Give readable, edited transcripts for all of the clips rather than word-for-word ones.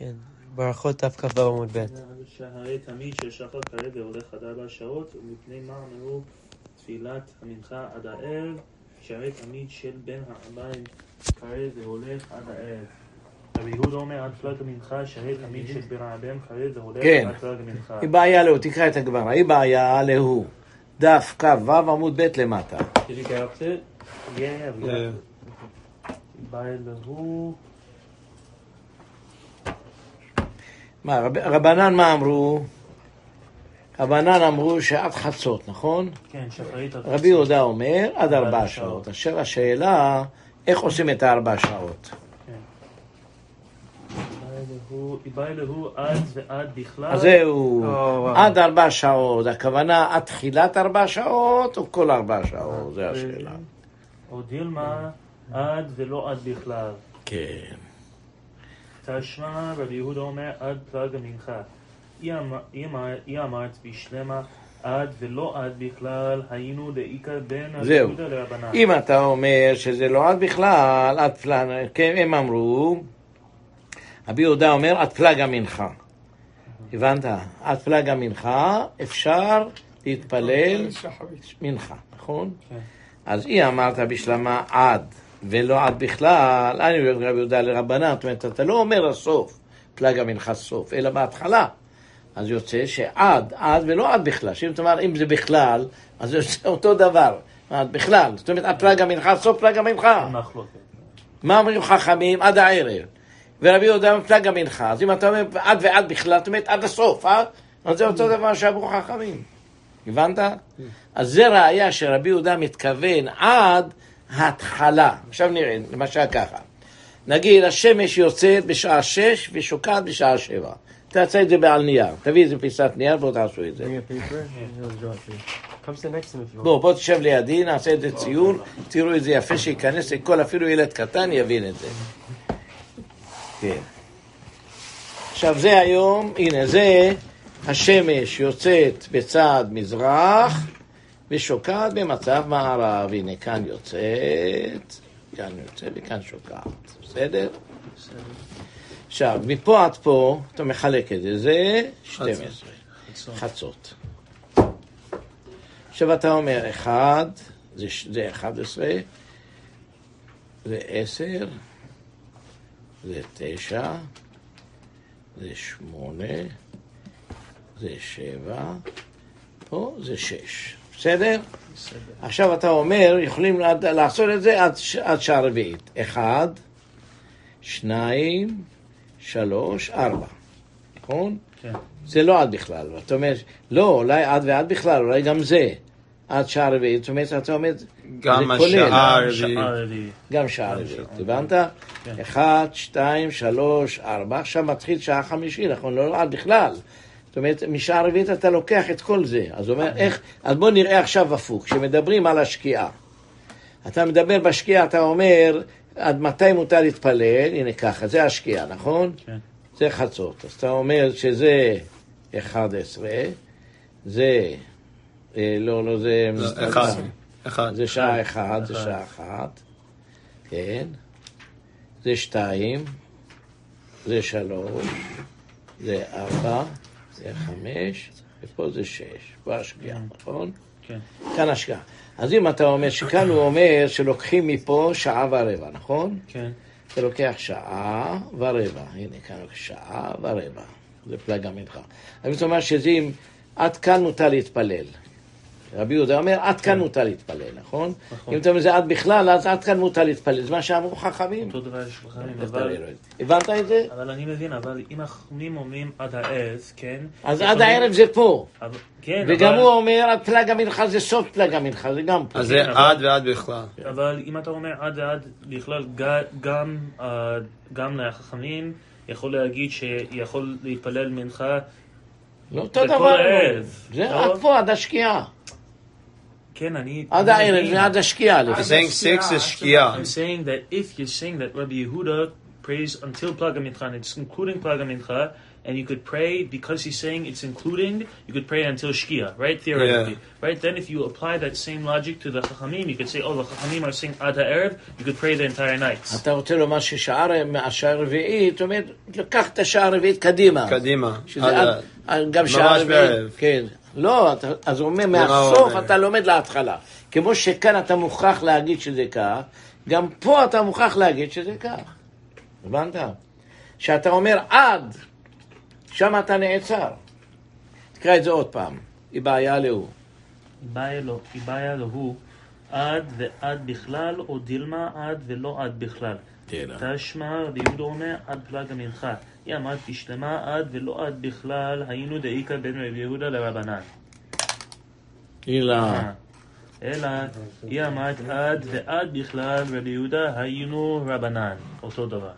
כן, ברכות דווקא בעמוד ב'. שהרי תמיד ששחר קרב והולך עד 4 שעות, ומפני מה אמרו תפילת המנחה עד הערב, שהרי תמיד של בין הערביים קרב והולך עד הערב. רבי יהודה אומר עד פלג המנחה, שהרי תמיד של בין הערביים קרב והולך עד פלג המנחה. היא בעיה לו, תקרא את הגמרא, היא בעיה לו. דף קו ו' עמוד ב' למטה. Did you get up to it? Yeah, we got it. בעיה לו. מה, רבנן מה אמרו? רבנן אמרו שעד חצות, נכון? כן, שחרית עד חצות. רבי יהודה אומר עד 4 שעות. אשר השאלה, איך עושים את 4 שעות? בעיה לו עד ועד בכלל. אז זהו, עד 4 שעות. הכוונה עד תחילת 4 שעות או כל 4 שעות? זה השאלה. או דילמה עד ולא עד בכלל. כן. תשמע רבי יהודה אומר עד פלג המנחה. היא אמרת בשלמה עד ולא עד בכלל, היינו דאיקה בין רבי יהודה לרבנן. אם אתה אומר שזה לא עד בכלל, עד פלג, כן, הם אמרו, רבי יהודה אומר עד פלג המנחה. הבנת? עד פלג המנחה אפשר להתפלל מנחה, נכון? אז היא אמרת בשלמה עד ולא עד בכלל, אני אומר רבי יהודה לרבנן, זאת אומרת, אתה לא אומר הסוף, פלג המנחה סוף, אלא בהתחלה. אז יוצא שעד ולא עד בכלל. שאם אתה אומר, אם זה בכלל, אז זה אותו דבר. עד בכלל. זאת אומרת, עד פלג המנחה, סוף פלג המנחה. מה אומרים חכמים? עד הערב. ורבי יהודה אומר פלג המנחה. אז אם אתה אומר עד ועד בכלל, זאת אומרת, עד הסוף, אז זה אותו דבר שאמרו חכמים. הבנת? אז זה ראיה שרבי יהודה מתכוון עד התחלה. עכשיו נראה, למשל ככה. נגיד, השמש יוצאת בשעה 6 ושוקעת בשעה 7. תעשה את זה בעל נייר. תביא איזה פיסת נייר, בואו תעשו את זה. בואו תשב לידי, נעשה את זה ציור. תראו את זה יפה שיכנס לכל, אפילו ילד קטן יבין את זה. כן. עכשיו זה היום, הנה זה, השמש יוצאת בצד מזרח ושוקעת במצב מערב. הנה כאן יוצאת, כאן יוצאת וכאן שוקעת. בסדר? עכשיו, מפה עד פה, אתה מחלק את זה, זה 12, חצות. עכשיו אתה אומר 1, זה 11, זה 10, זה 9, זה 8, זה 7, פה זה 6. בסדר? עכשיו אתה אומר, יכולים לעשות את זה עד שעה רביעית. 1, 2, 3, 4. נכון? כן. זה לא עד בכלל. אתה אומר, לא, אולי עד ועד בכלל, אולי גם זה. עד שעה רביעית. זאת אומרת, אתה אומר, גם השעה רביעית. גם שעה רביעית. הבנת? 1, 2, 3, 4. עכשיו מתחיל שעה 5, נכון? לא עד בכלל. זאת אומרת, משעה רביעית אתה לוקח את כל זה. אז אומר, איך? אז בוא נראה עכשיו הפוך. כשמדברים על השקיעה. אתה מדבר בשקיעה, אתה אומר, עד מתי מותר להתפלל? הנה ככה, זה השקיעה, נכון? כן. זה חצות. אז אתה אומר שזה 11, זה, לא, זה... 1. זה שעה 1, זה שעה 1, כן. זה 2, זה 3, זה 4, זה 5, ופה זה 6. פה השקיעה, נכון? כן. כאן השקיעה. אז אם אתה אומר שכאן הוא אומר שלוקחים מפה שעה ורבע, נכון? כן. אתה לוקח שעה ורבע. הנה, כאן שעה ורבע. זה פלג המנחה. אבל זאת אומרת שזה עד כאן מותר להתפלל. רבי יהודה אומר, עד כאן מותר להתפלל, נכון? אם אתה אומר זה עד בכלל, אז עד כאן מותר להתפלל. זה מה שאמרו חכמים. אותו דבר יש חכמים, הבנת את זה? אבל אני מבין, אבל אם החכמים אומרים עד הערב, כן? אז עד הערב זה פה. כן, וגם הוא אומר, עד פלג המנחה זה סוף פלג המנחה, זה גם פה. אז זה עד ועד בכלל. אבל אם אתה אומר עד ועד בכלל, גם לחכמים יכול להגיד שיכול להתפלל מנחה לא אותו דבר. זה עד פה, עד השקיעה. כן, עד הערב, זה עד השקיעה. I'm saying 6 is שקיעה. I'm saying that if you're saying that Rabbi Yehuda prays until Plag HaMincha, and it's including Plag HaMincha, and you could pray, because he's saying it's including, you could pray until Shkia, right? Theoretically. Right? Then if you apply that same logic to the Chachamim, you could say, the Chachamim are saying Ad HaErev, you could pray the entire night. אתה רוצה לומר ששעה הרביעית, זאת אומרת, לקח את השעה הרביעית קדימה. קדימה. גם שעה הרביעית. כן. לא, אז הוא אומר, מהסוף אתה לומד להתחלה. כמו שכאן אתה מוכרח להגיד שזה כך, גם פה אתה מוכרח להגיד שזה כך. הבנת? שאתה אומר עד, שם אתה נעצר. תקרא את זה עוד פעם. היא בעיה לו. היא בעיה לו. עד ועד בכלל, או דילמה עד ולא עד בכלל. תשמע, רבי יהודה אומר, עד פלג המנחה. היא אמרת תשלמה עד ולא עד בכלל, היינו דאיקה בין רבי יהודה לרבנן. אלא, היא אמרת עד ועד בכלל, רבי יהודה היינו רבנן. אותו דבר.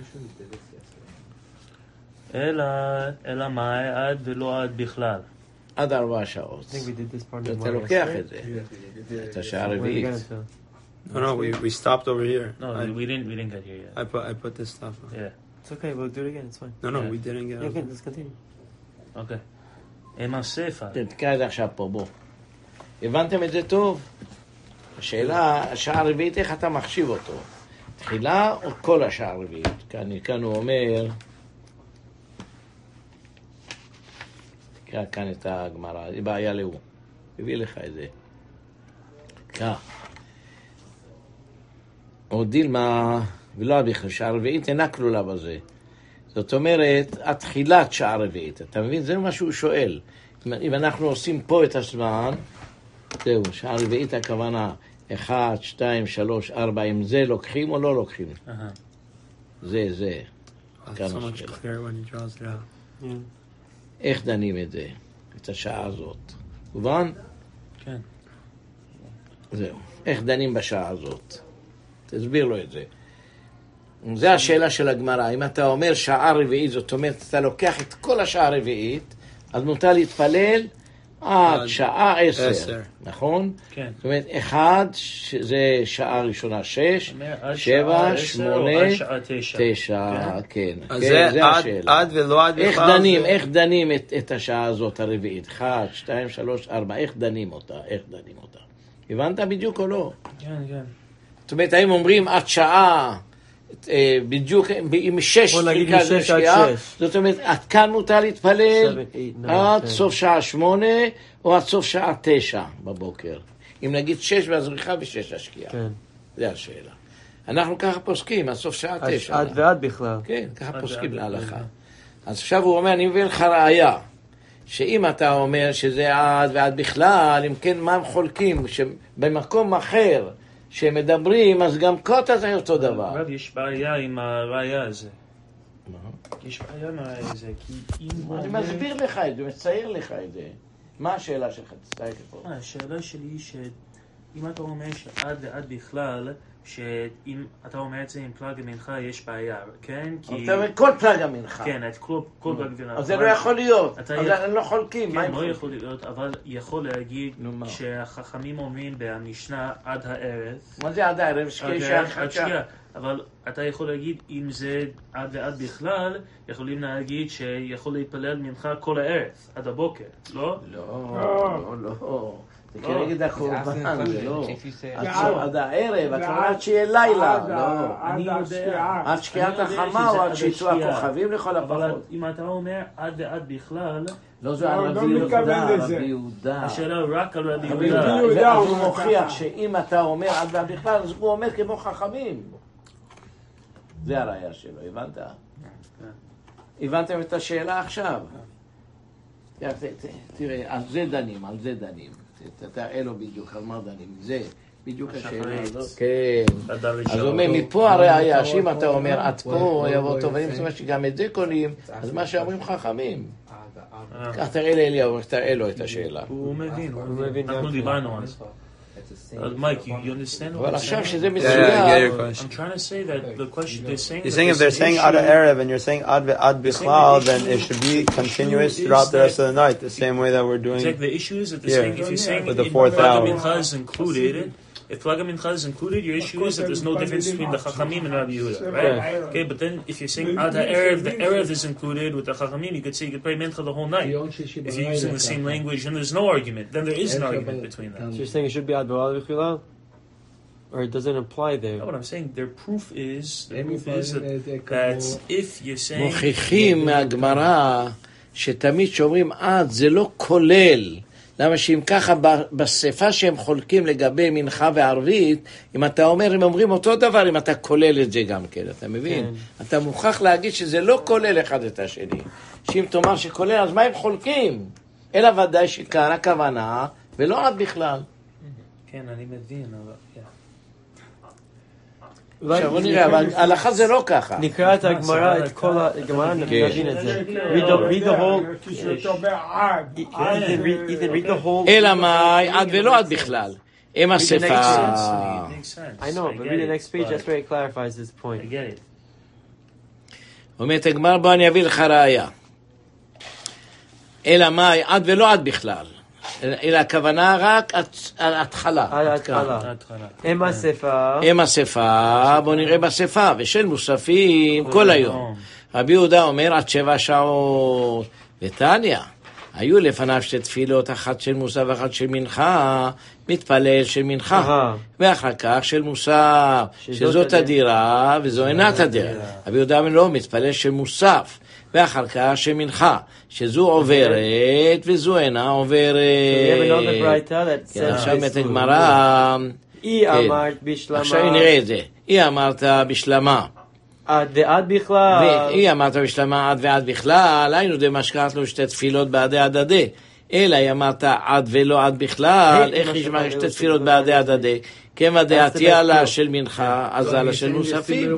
אלא מה, עד ולא עד בכלל. עד 4 שעות. אתה לוקח את זה. את השעה הרביעית. No, we stopped over here. No, we didn't get here yet. I put this stuff on. Yeah. It's okay, we'll do it again, it's fine. No, we didn't get it. Okay, let's continue. Okay. Ema Sefa. תקרא את זה עכשיו פה, בוא. הבנתם את זה טוב? השאלה, השעה הרביעית, איך אתה מחשיב אותו? תחילה או כל השעה הרביעית? כאן הוא אומר, תקרא כאן את הגמרא, זה בעיה לו. הביא לך את זה. כך. או דילמה, ולא בכלל, שעה רביעית אינה כלולה בזה. זאת אומרת, התחילת שעה רביעית. אתה מבין? זה מה שהוא שואל. אם אנחנו עושים פה את הזמן, זהו, שעה רביעית הכוונה 1, 2, 3, 4, אם זה לוקחים או לא לוקחים? זה. It's so much clearer when he draws it out. איך דנים את זה? את השעה הזאת? מובן? כן. זהו. איך דנים בשעה הזאת? תסביר לו את זה. זה השאלה של הגמרא. אם אתה אומר שעה רביעית, זאת אומרת, אתה לוקח את כל השעה הרביעית, אז מותר להתפלל עד שעה 10. נכון? כן. זאת אומרת, 1, זה שעה ראשונה 6, 7, 8, 9, כן. אז זה עד ולא עד בכלל. איך דנים את השעה הזאת הרביעית? 1, 2, 3, 4, איך דנים אותה? הבנת בדיוק או לא? כן. זאת אומרת, האם אומרים עד שעה, בדיוק, עם 6 ברכת השקיעה, זאת אומרת, עד כאן מותר להתפלל עד סוף שעה 8, או עד סוף שעה 9 בבוקר. אם נגיד 6 והזריחה ו6 השקיעה. זה השאלה. אנחנו ככה פוסקים, עד סוף שעה 9. עד ועד בכלל. כן, ככה פוסקים להלכה. אז עכשיו הוא אומר, אני מביא לך ראיה, שאם אתה אומר שזה עד ועד בכלל, אם כן, מה הם חולקים? שבמקום אחר, שמדברים, אז גם קוטה זה אותו דבר. רב, יש בעיה עם הראיה הזה. יש בעיה עם הראיה הזה, כי אם... אני מסביר לך את זה, מצייר לך את זה. מה השאלה שלך? תסתכל פה. השאלה שלי היא שאם אתה אומר שעד ועד בכלל, שאם אתה אומר את זה עם פלג המנחה יש בעיה, כן? אתה אומר כל פלג המנחה. כן, את כל פלג המנחה. אז זה לא יכול להיות. אז הם לא חולקים. כן, לא יכול להיות, אבל יכול להגיד שהחכמים אומרים במשנה עד הערב. מה זה עד הערב? שקיעה. אבל אתה יכול להגיד, אם זה עד ועד בכלל, יכולים להגיד שיכול להתפלל מנחה כל הערב, עד הבוקר, לא? לא. זה כנגד הקורבן, זה לא. עד הערב, את אומרת שיהיה לילה, לא. אני יודע. עד שקיעת החמה או עד שיצאו הכוכבים לכל הפחות. אבל אם אתה אומר עד ועד בכלל... לא, זה על רבי יהודה. השאלה רק על רבי יהודה. אז הוא מוכיח שאם אתה אומר עד ועד בכלל, אז הוא אומר כמו חכמים. זה הראיה שלו, הבנת? הבנתם את השאלה עכשיו? תראה, על זה דנים. תראה לו בדיוק, על מה דנים. זה בדיוק השאלה הזאת. כן. אז הוא אומר, מפה הראיה, שאם אתה אומר, עד פה יבוא טוב, ואם זאת אומרת שגם את זה קונים, אז מה שאומרים חכמים. כך תראה לאליהו, תראה לו את השאלה. הוא מבין. אנחנו דיברנו על זה. Mike, you understand what I'm saying? I'm trying to say that the question they're saying... You're saying if they're saying Ad Erev and you're saying Ad Bichlal, then it should be continuous throughout the rest of the night, the same way that we're doing... The issue is that they're saying, if you're saying with the 4th hour Mincha is included, if Plag HaMincha is included, your issue is that there's no difference between the Chachamim and Rabbi Yehuda, right? Okay, but then if you're saying Ad HaErev, the Erev is included with the Chachamim, you could say you could pray Mincha the whole night. If you're using the same language and there's no argument, then there is an argument between them. So you're saying it should be Ad B'Chilal? Or it doesn't apply there? No, what I'm saying, their proof is that if you're saying... מוכיחים מהגמרא שתמיד שאומרים עד זה לא כולל. למה שאם ככה בשפה שהם חולקים לגבי מנחה וערבית, אם אתה אומר, הם אומרים אותו דבר, אם אתה כולל את זה גם כן, אתה מבין? אתה מוכרח להגיד שזה לא כולל אחד את השני. שאם תאמר שכולל, אז מה הם חולקים? אלא ודאי שכאן הכוונה, ולא עד בכלל. כן, אני מבין, אבל... עכשיו בוא נראה, אבל ההלכה זה לא ככה. נקרא את הגמרא, את כל הגמרא, נבין את זה. read the whole... Ethan, read the whole... אלא מאי, עד ולא עד בכלל. עם השפה. I know, but read the next page, that's where it clarifies this point. I get it. אומרת הגמרא, בוא אני אביא לך ראיה. אלא מאי, עד ולא עד בכלל. אלא הכוונה רק התחלה. ההתחלה. עם השפה. עם השפה, בוא נראה בשפה, ושל מוספים כל היום. רבי יהודה אומר עד 7 שעות. ותניא, היו לפניו 2 תפילות, אחת של מוסף ואחת של מנחה, מתפלל של מנחה, ואחר כך של מוסף, שזאת הדירה וזו אינה הדירה. רבי יהודה אומר לא, מתפלל של מוסף. ואחר כך שמנחה, שזו עוברת וזו אינה עוברת. עכשיו מת הגמרא. היא אמרת בשלמה. עכשיו נראה את זה. היא אמרת בשלמה. עד ועד בכלל. היא אמרת בשלמה עד ועד בכלל. היינו די משקעת לו 2 תפילות בעדי הדדי. אלא היא אמרת עד ולא עד בכלל. איך יש 2 תפילות בעדי הדדי? כמה דעתי עלה של מנחה, אז עלה של מוספים.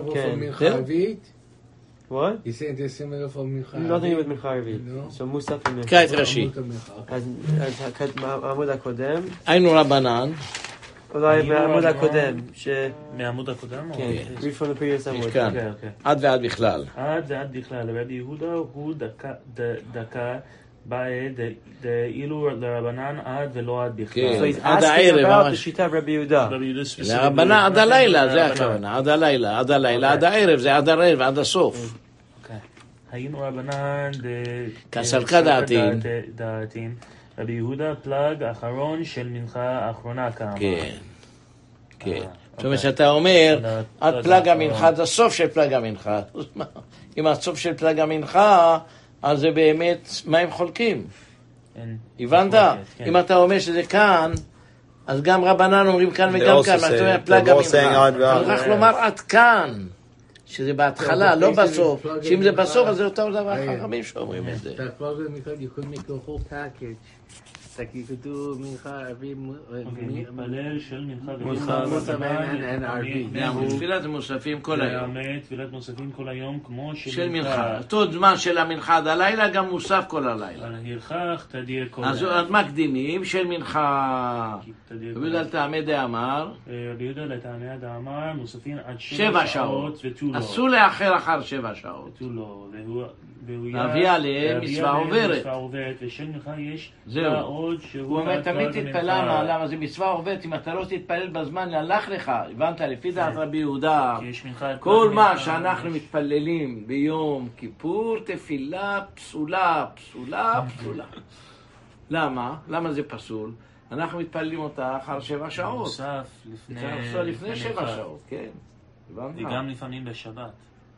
What? He's saying there's similar for Mincha. Nothing with Mincha Arvit. So Musaf and Mincha. קרא את רש"י. אז העמוד הקודם. היינו רבנן. אולי מהעמוד הקודם. מהעמוד הקודם? כן. Read from the previous עמוד. כאן. עד ועד בכלל. עד ועד בכלל. רבי יהודה הוא דקה בעד דאילו לרבנן עד ולא עד בכלל. So he's asking about the שיטה of רבי יהודה. לרבנן עד הלילה, זה הכוונה. עד הלילה, עד הלילה, עד הערב, זה עד הערב, עד הסוף. היינו רבנן כסלקה דעתים. רבי יהודה פלג אחרון של מנחה האחרונה כאמר. כן, כן. זאת אומרת שאתה אומר, עד פלג המנחה, זה הסוף של פלג המנחה. אם הסוף של פלג המנחה, אז זה באמת, מה הם חולקים? הבנת? אם אתה אומר שזה כאן, אז גם רבנן אומרים כאן וגם כאן, מה זאת אומרת פלג המנחה. אני הולך לומר עד כאן, שזה בהתחלה, לא בסוף. שאם זה בסוף, אז זה אותו דבר חכמים שאומרים את זה. Like you could do mincha every מתפלל של מנחה תפילת מוספים כל היום. תפילת מוספים כל היום כמו של מנחה. אותו זמן של המנחה עד הלילה, גם מוסף כל הלילה. הלכך תדיר כל אז מקדימים של מנחה. רבי יהודה לטעמי דאמר. רבי יהודה לטעמי דאמר מוספים עד 7 שעות. אסור לאחר אחר 7 שעות. ותו לא. להביא עליהם מצווה עוברת. ושל מנחה יש זהו. הוא אומר תמיד תתפלל, למה זה מצווה עוברת, אם אתה לא תתפלל בזמן הלך לך, הבנת, לפי דעת רבי יהודה, כל מה שאנחנו מתפללים ביום כיפור, תפילה פסולה, פסולה, פסולה. למה? למה זה פסול? אנחנו מתפללים אותה אחר 7 שעות. מוסף לפני 7 שעות, כן. וגם לפעמים בשבת.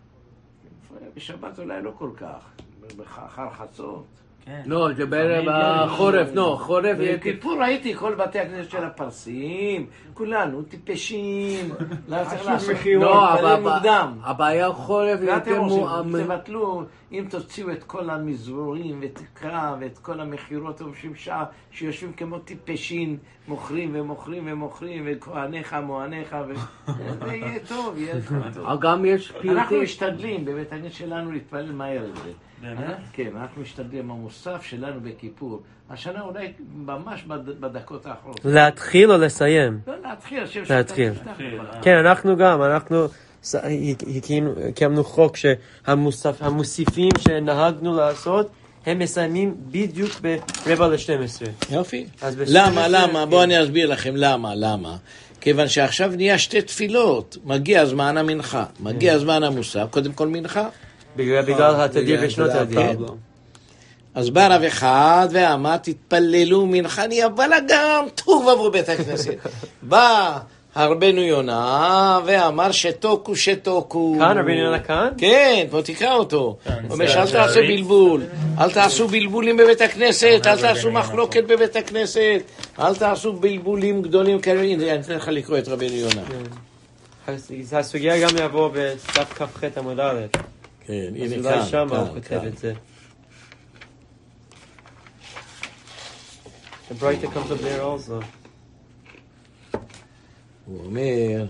בשבת אולי לא כל כך, אחר חצות. לא, זה בחורף, לא, חורף... בכיפור ראיתי כל בתי הכנסת של הפרסים, כולנו טיפשים, לא צריך לעשות מתפלל מוקדם. הבעיה חורף... תבטלו, אם תוציאו את כל המזמורים ותקרא ואת כל המחירות אנשים שעה שיושבים כמו טיפשים, מוכרים ומוכרים ומוכרים וכהניך מועניך זה יהיה טוב, יהיה טוב. גם יש פיוטים. אנחנו משתדלים בבית הכנסת שלנו להתפלל מהר את זה. כן, אנחנו משתדלים המוסף שלנו בכיפור. השנה אולי ממש בדקות האחרונות. להתחיל או לסיים? לא, להתחיל. להתחיל. כן, אנחנו גם, אנחנו קיימנו חוק שהמוסיפים שנהגנו לעשות, הם מסיימים בדיוק ב-11:45. יופי. למה? בואו אני אסביר לכם למה. כיוון שעכשיו נהיה שתי תפילות, מגיע זמן המנחה, מגיע זמן המוסף, קודם כל מנחה. בגלל התדיר ושנות הדיר. אז בא רב אחד ואמר, תתפללו מנחה, נהיה בלגן, תוהו ובוהו בית הכנסת. בא הרבנו יונה ואמר שתוקו. כאן, רבנו יונה כאן? כן, פה תקרא אותו. הוא אומר שאל תעשה בלבול, אל תעשו בלבולים בבית הכנסת, אל תעשו מחלוקת בבית הכנסת, אל תעשו בלבולים גדולים כאלה. הנה, אני אתן לך לקרוא את רבנו יונה. הסוגיה גם יבוא בסף כ"ח עמוד א'. כן, אז הנה אולי שם הוא כאן. כותב את זה. The Breita comes up there also. הוא אומר,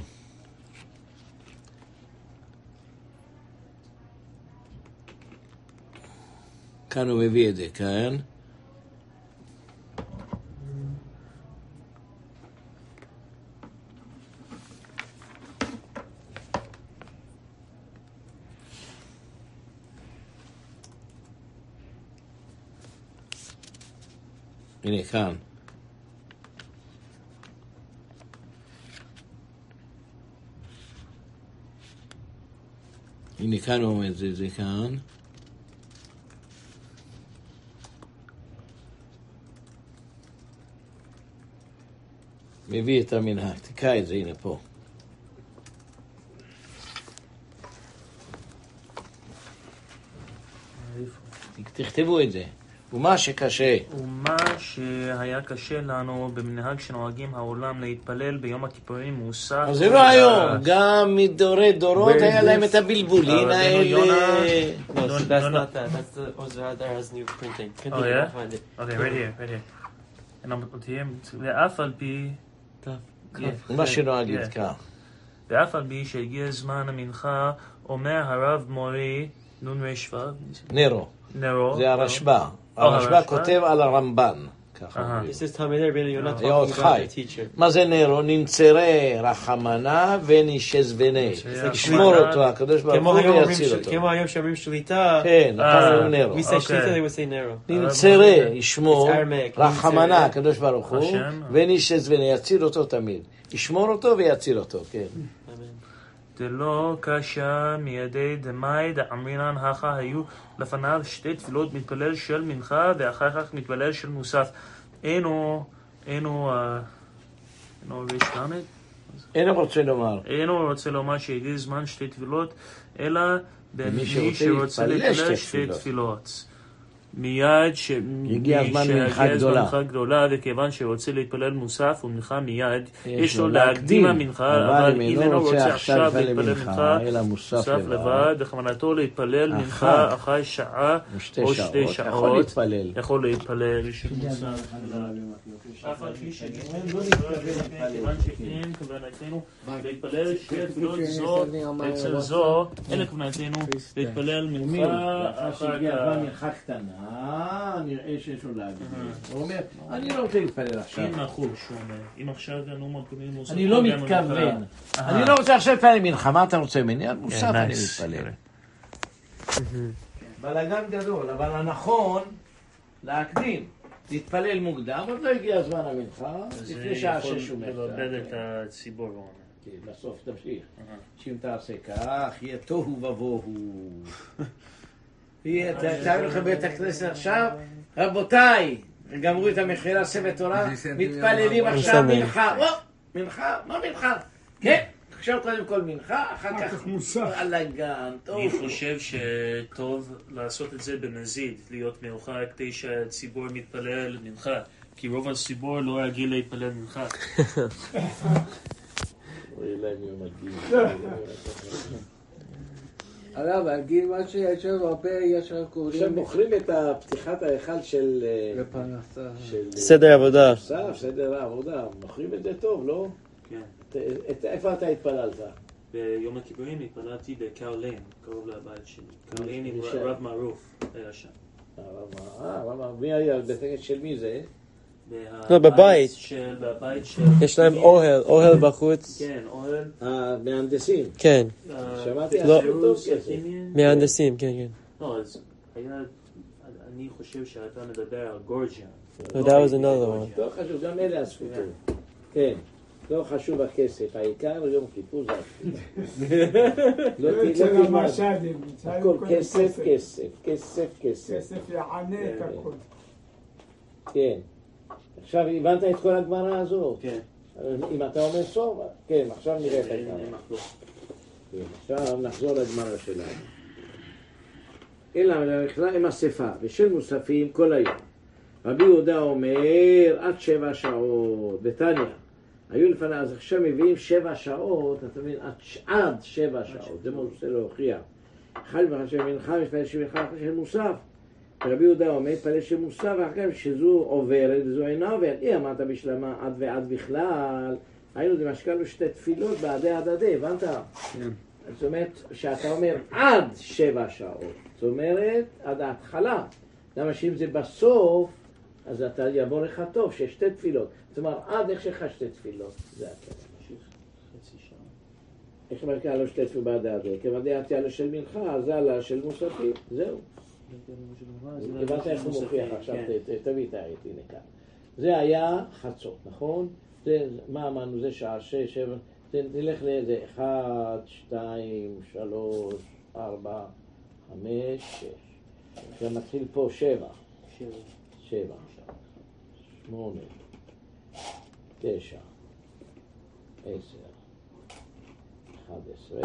כאן הוא מביא את זה, כאן. הנה, כאן. הנה כאן הוא אומר, זה כאן. מביא את המנהג, תקרא את זה, הנה פה. תכתבו את זה. ומה שקשה. ומה שהיה קשה לנו במנהג שנוהגים העולם להתפלל ביום הכיפורים מוסף. אז זה לא היום, גם מדורי דורות היה להם את הבלבולים האלה. No, so that's not that. That's the Ozer Adar has new printing. Oh, yeah? Okay, right here. And I'm ואף על פי... מה שנוהג כך. ואף על פי שהגיע זמן המנחה, אומר הרב מורי, נון רשווה. נרו. זה הרשב"א. הרשב"א הרשב"א? כותב על הרמב"ן. ככה. This is Talmud Rabbeinu Yonah זה עוד talking about חי. the teacher. מה זה נרו? נמצרה רחמנה ונישז בני. ישמור אותו, הקדוש ברוך הוא ויציל אותו. כמו היום שאומרים שליטה. כן, נתנו נרו. We say שליטה, they would say nero. נמצרה, ישמור, It's Aramaic. רחמנה, הקדוש ברוך הוא, השם. ונישז בני, יציל אותו תמיד. ישמור אותו ויציל אותו, כן. דלא קשה מידי דמאי דאמרינן הכה היו לפניו שתי תפילות מתפלל של מנחה ואחר כך מתפלל של מוסף. אינו ריש למד? אינו רוצה לומר. אינו רוצה לומר שהגיע זמן שתי תפילות, אלא במי שרוצה שרוצה להתפלל להתפלל שתי שתי תפילות. תפילות. מיד הגיע הזמן מנחה גדולה. מנחה גדולה, וכיוון שרוצה להתפלל מוסף ומנחה מיד, יש לו להקדים המנחה, אבל אם אינו רוצה עכשיו להתפלל מנחה, אלא מוסף לבד, בכוונתו להתפלל מנחה אחרי שעה או שתי שעות, יכול להתפלל של מוסף. אף על פי כיוון שאין כוונתנו להתפלל שתי תפילות זו אצל זו, אין כוונתנו להתפלל מנחה אחר כך. נראה שיש לו להגיד. הוא אומר, אני לא רוצה להתפלל עכשיו. אם נחוש, הוא אומר, אם עכשיו אנו מקומים מוסף. אני לא מתכוון. אני לא רוצה עכשיו להתפלל מנחה. מה אתה רוצה ממני? על מוסף אני מתפלל. בלגן גדול, אבל הנכון להקדים. להתפלל מוקדם, עוד לא הגיע הזמן המנחה, לפני שעה 6 הוא לבלבל את הציבור, הוא אומר. כן, בסוף תמשיך. שאם תעשה כך, יהיה תוהו ובוהו. תאמין לכם בית הכנסת עכשיו, רבותיי, גמרו את המחילה ספר תורה, מתפללים עכשיו מנחה. מנחה? מה מנחה? כן, עכשיו קודם כל מנחה, אחר כך בלגן. אני חושב שטוב לעשות את זה במזיד, להיות מאוחר כדי שהציבור מתפלל מנחה, כי רוב הציבור לא רגיל להתפלל מנחה. הרב, להגיד מה שיש לנו הרבה, יש לנו קוראים... עכשיו מוכרים את פתיחת ההיכל של... סדר עבודה. סדר העבודה. מוכרים את זה טוב, לא? כן. איפה אתה התפללת? ביום הכיפורים התפללתי בקרלין, קרוב לבית שלי. קרלין עם רב מערוף היה שם. מי היה? בית הכנסת של מי זה? בבית. בבית של... יש להם אוהל בחוץ. כן, אוהל. מהנדסים. כן. שמעתי, לא. עשו טוב כסף. מהנדסים, כן, כן. לא, אז היה... אני חושב שאתה מדבר על גורג'ה. No, that was another one. לא חשוב, גם אלה עשו טוב. כן. לא חשוב הכסף, העיקר יום כיפור זה התפילה. לא תלמד, הכל כסף, כסף, כסף, כסף. כסף יענה את הכל. כן. עכשיו הבנת את כל הגמרא הזו? כן. אם אתה אומר סוף, כן, עכשיו נראה את הגמרא. עכשיו נחזור לגמרא שלנו. אלא בכלל עם אספה, ושל מוספים כל היום. רבי יהודה אומר, עד 7 שעות, בתניא. היו לפני, אז עכשיו מביאים 7 שעות, אתה מבין, עד 7 שעות, זה מה רוצה להוכיח. אחד בחשב מנחה, מתפלל של מנחה, של מוסף. רבי יהודה אומר, מתפלל של מוסף, ואחר שזו עוברת, וזו אינה עוברת. אי אמרת בשלמה עד ועד בכלל, היינו זה משקלנו 2 תפילות בעדי הדדי, הבנת? זאת אומרת, שאתה אומר עד 7 שעות, זאת אומרת, עד ההתחלה. למה שאם זה בסוף, אז אתה יבוא לך טוב, שיש 2 תפילות. זאת אומרת, עד איך שלך 2 תפילות, זה הכלל. איך מרקע לו 2 תפילות בעד הדדי? כמדי עתיה לו של מנחה, זה עלה של מוספים, זהו. הבנת איך הוא מוכיח עכשיו, תביא את העית, הנה כאן. זה היה חצות, נכון? מה אמרנו? זה שעה 6, 7, נלך לאיזה 1, 2, 3, 4, 5, 6. עכשיו מתחיל פה 7, 8, 9, 10, 11,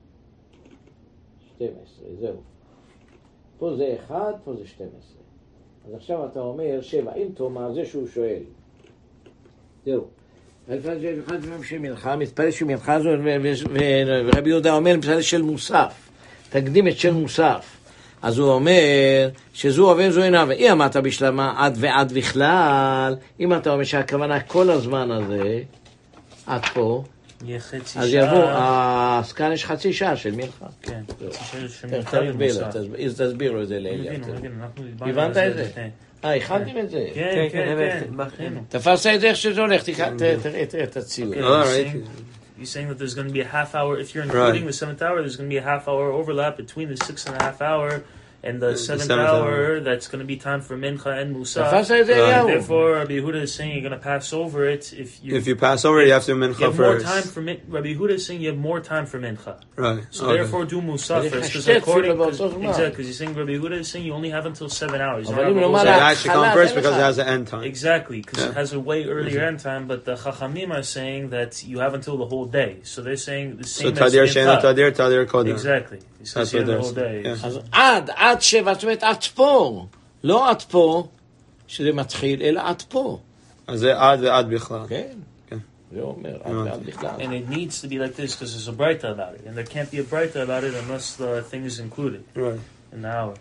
12, זהו. פה זה 1, פה זה 12. אז עכשיו אתה אומר 7, אם תאמר זה שהוא שואל. זהו. אחד שמנחה, מתפלל שמנחה הזו, ורבי יהודה אומר, מתפלל של מוסף. תקדים את של מוסף. אז הוא אומר שזו עובר זו אינה, ואי אמרת בשלמה עד ועד בכלל, אם אתה אומר שהכוונה כל הזמן הזה, עד פה, אז יבוא, אז כאן יש חצי שעה של מנחה. כן, חצי שעה של מנחה ומוסף. תסבירו את זה לאליה. הבנת את זה? הכנתם את זה? כן, כן. תפסת את זה איך שזה הולך, תראה את הציור. You're saying that there's going to be a half hour, if you're including the 7th hour, there's going to be a half hour overlap between the 6.5 hour and the 7th hour. That's going to be time for Mincha and Musaf. Therefore, Rabbi Yehuda is saying you're going to pass over it. If you pass over it, you have to Mincha first. More time for Rabbi Yehuda is saying you have more time for Mincha. Right. So therefore, do Musaf first. Because exactly, he's saying Rabbi Yehuda is saying you only have until 7 hours. So it actually comes first because it has an end time. Exactly, because it has a way earlier end time. But the Chachamim are saying that you have until the whole day. So they're saying the same as Tadir Sheina Tadir, Tadir Kodem. Exactly. That's what the whole day. אז עד 7, זאת אומרת עד פה, לא עד פה, שזה מתחיל, אלא עד פה. אז זה עד ועד בכלל. כן, זה אומר עד ועד בכלל. And it needs to be like this because there's a braita about it. And there can't be a braita about it unless the thing is included in the hour.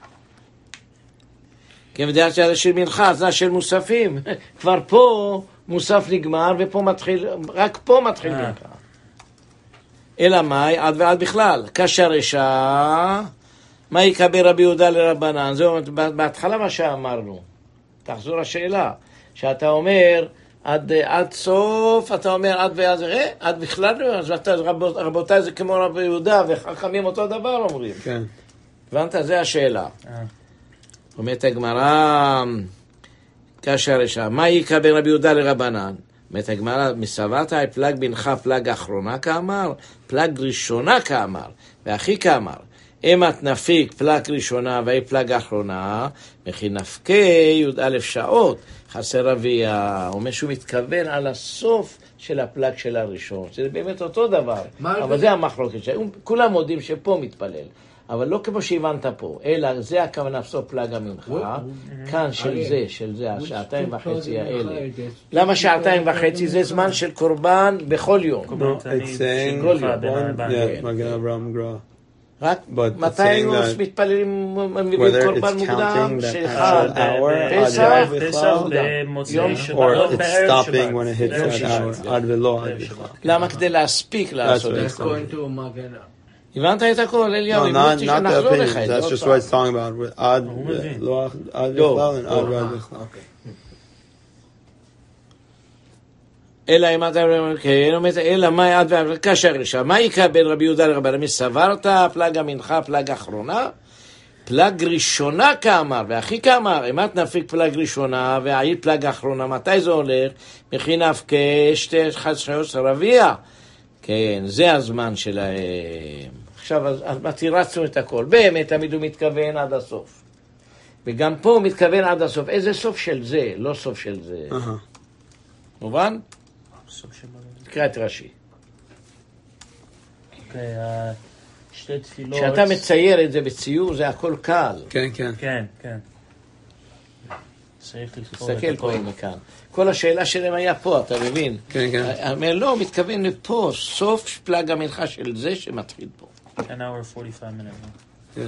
כן, ודעת שזה של מנחה, זה של מוספים. כבר פה מוסף נגמר, ופה מתחיל, רק פה מתחיל מנחה. אלא מאי, עד ועד בכלל. כשרשה, מה יקבל רבי יהודה לרבנן? זהו, בהתחלה מה שאמרנו. תחזור השאלה. שאתה אומר, עד סוף, אתה אומר עד ועד, עד בכלל, אז רבותיי זה כמו רבי יהודה, וחכמים אותו דבר אומרים. כן. הבנת? זה השאלה. אומרת הגמרא, כשרשה, מה יקבל רבי יהודה לרבנן? אומרת הגמרא, מסבת פלג בנך פלג אחרונה כאמר, פלג ראשונה כאמר, ואחי כאמר, אמת נפיק פלג ראשונה והיא פלג אחרונה, וכי נפקי י"א שעות, חסר רביע, אומר שהוא מתכוון על הסוף של הפלג של הראשון, זה באמת אותו דבר, אבל זה המחלוקת, כולם יודעים שפה מתפלל. אבל לא כמו שהבנת פה, אלא זה הכוונה בסוף פלג המנחה, כאן של זה, השעתיים וחצי האלה. למה שעתיים וחצי? זה זמן של קורבן בכל יום. רק מתי היינו מתפללים מביאים קורבן מוקדם? פסח, יום למה כדי להספיק לעשות את זה? הבנת את הכל, אליהו? No, not the opinions. That's just what it's talking about. With Ad Vichlal and Ad Rad Vichlal. אלא אם אתה אומר, אלא מה עד ועד, כאשר רשע, מה יקבל רבי יהודה לרבנן? סברת פלג המנחה, פלג אחרונה? פלג ראשונה כאמר, והכי כאמר, אימת נפיק פלג ראשונה, והעיד פלג אחרונה, מתי זה הולך? מכין נפקה, 11 רביע. כן, זה הזמן שלהם. עכשיו, אז תירצנו את הכל. באמת, תמיד הוא מתכוון עד הסוף. וגם פה הוא מתכוון עד הסוף. איזה סוף של זה? לא סוף של זה. מובן? סוף של מה? תקרא את רש"י. אוקיי, שתי תפילות. כשאתה מצייר את זה בציור, זה הכל קל. כן, כן. כן, כן. צריך לכתוב את תסתכל הכל. פה מכאן. כל השאלה שלהם היה פה, אתה מבין? כן, כן. אומר, לא, הוא מתכוון לפה, סוף פלג המנחה של זה שמתחיל פה. 10 hour 45 minute. כן.